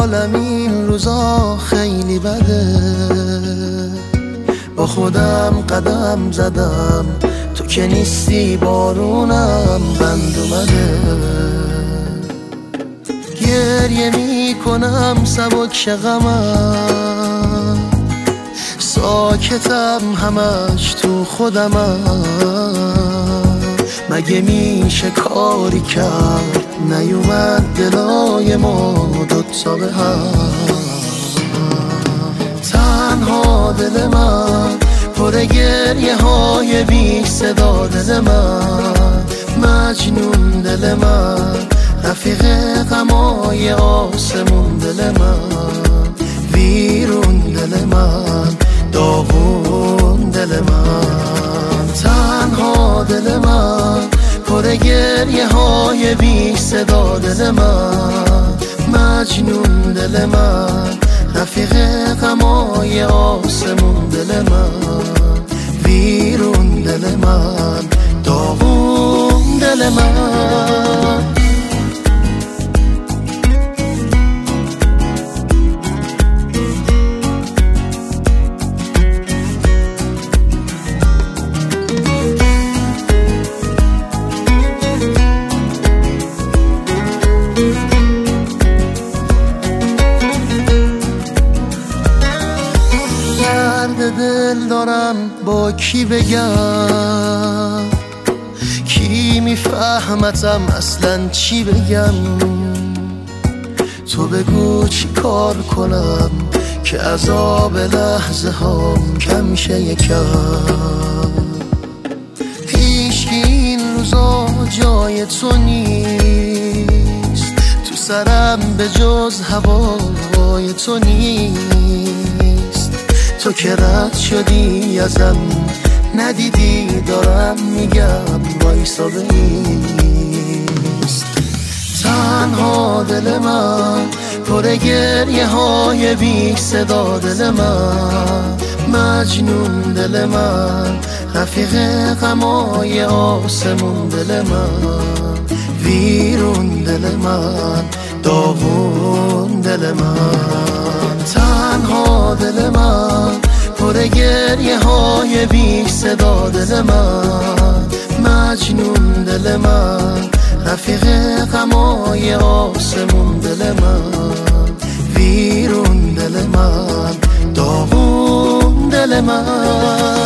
حالم این روزا خیلی بده، با خودم قدم زدم تو که نیستی، بارونم بند اومده. گریه میکنم سبک غمم، ساکتم همش تو خودمم. مگه میشه کاری کرد نیومد دلای ما دوتا به هم؟ تنها دل من پر گریه های بی صدا، دل من مجنون، دل من رفیق غمای آسمون، دل من ویرون، دل من داغون، دل من تنها دل من پر گریه های بی صدا، دل من مجنون، دل من رفیق غمای آسمون، دل من ویرون، دل من داغون، دل من. دل دارم با کی بگم، کی میفهمتم اصلا چی بگم؟ تو بگو چی کار کنم که عذاب لحظه هام کم شه یکم. هیچ این روزا جای تو نیست، تو سرم به جز هوای تو نیست. تو که رد شدی ازم ندیدی دارم میگم وایسا بایست. تنها دل من پر گریه های بی صدا، دل من مجنون، دل من رفیق غمای آسمون، دل من ویرون، دل من داغون، دل من تنها دل من پر گریه های بی صدا، دل من مجنون، دل من رفیق غمای آسمون، دل من ویرون، دل من داغون، دل من.